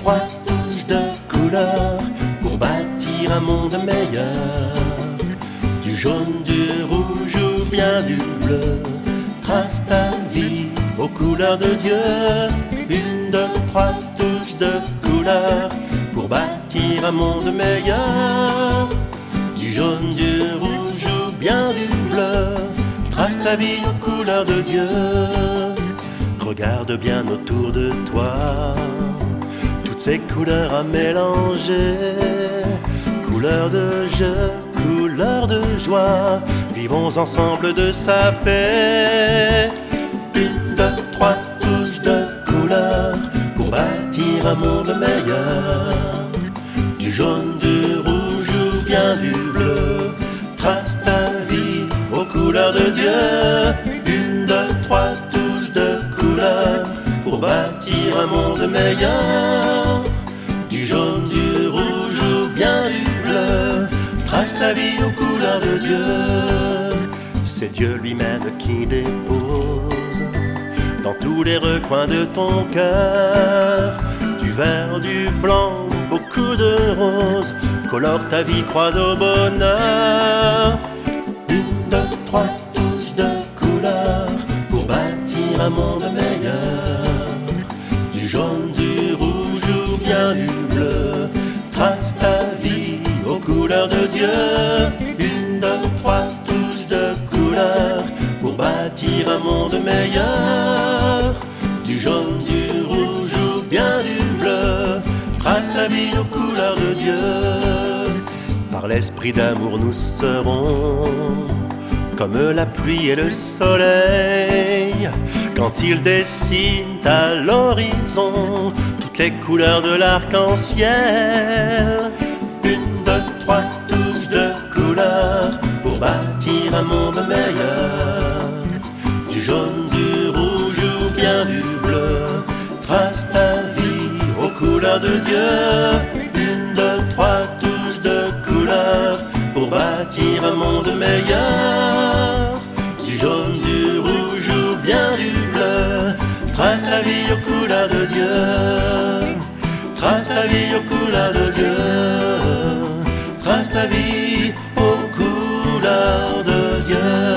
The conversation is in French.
trois touches de couleur pour bâtir un monde meilleur. Du jaune, du rouge ou bien du bleu, trace ta vie aux couleurs de Dieu. Une, deux, trois touches de couleur pour bâtir un monde meilleur. Du jaune, du rouge ou bien du bleu, trace ta vie aux couleurs de Dieu. Regarde bien autour de toi, toutes ces couleurs à mélanger. Couleurs de jeu, couleurs de joie, vivons ensemble de sa paix. Une, deux, trois touches de couleurs pour bâtir un monde meilleur. Du jaune, du rouge ou bien du bleu, trace ta vie aux couleurs de Dieu. Une, deux, trois touches de couleurs pour bâtir un monde meilleur. Du jaune, du rouge ou bien du bleu, trace ta vie aux couleurs de Dieu. C'est Dieu lui-même qui dépose dans tous les recoins de ton cœur du vert, du blanc, beaucoup de roses, colore ta vie, croise au bonheur. Une, deux, trois touches de couleur pour bâtir un monde meilleur. Du jaune, du rouge ou bien du bleu, trace ta vie aux couleurs de Dieu. Une, deux, trois touches de couleur pour bâtir un monde meilleur. Du jaune, du rouge ou bien du bleu, trace ta vie aux couleurs de Dieu. Par l'esprit d'amour nous serons comme la pluie et le soleil quand ils dessinent à l'horizon toutes les couleurs de l'arc-en-ciel. Une, deux, trois touches de couleurs pour bâtir un monde meilleur. Du jaune, du rouge ou bien du bleu, trace ta vie aux couleurs de Dieu. Une, deux, trois touches de couleurs pour bâtir un monde meilleur. Du jaune, du rouge ou bien du bleu, trace ta vie aux couleurs de Dieu. Trace ta vie aux couleurs de Dieu. Trace ta vie aux couleurs de Dieu.